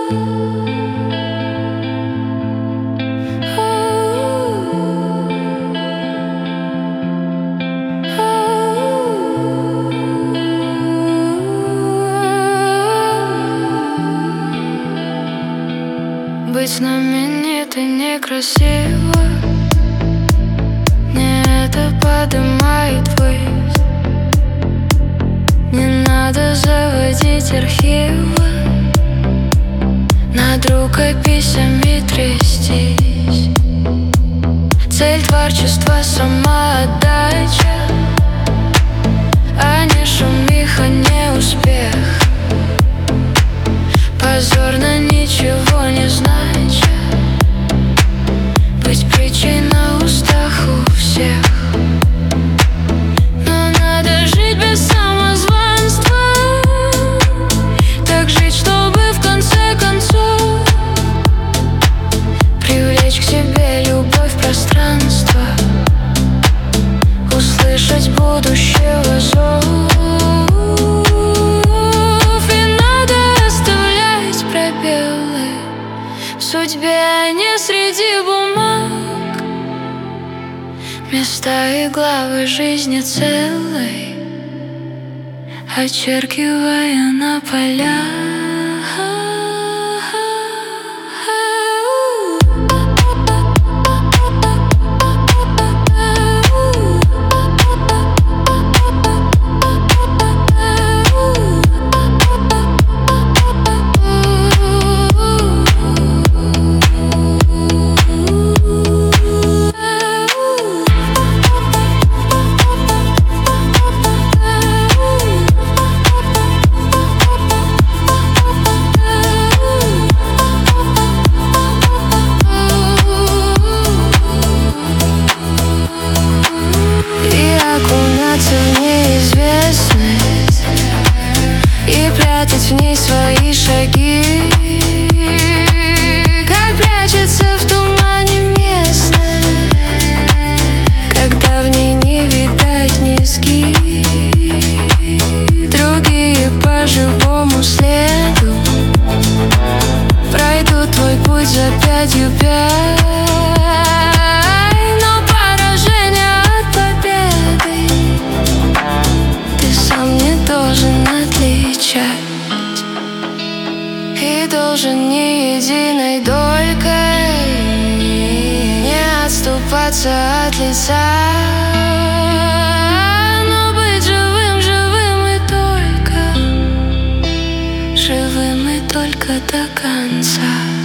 Быть знаменитой некрасиво, не это подымает ввысь. Не надо заводить архивы, над рукописями трястись. Цель творчества — самоотдача, а не шумиха, не успех. Позорно ничего не значит быть притчей на устах у всех. Но надо жить без самозванства, так жить, чтобы в конце концов привлечь к себе любовь, пространство, услышать будущего зов. В судьбе, а не среди бумаг, места и главы жизни целой, очеркивая на полях. В неизвестность и прятать в ней свои шаги, как прячется в тумане местность, когда в ней не видать низги. Другие по живому следу пройдут твой путь за пятью пять. И должен не единой долькой не отступаться от лица, но быть живым, живым и только до конца.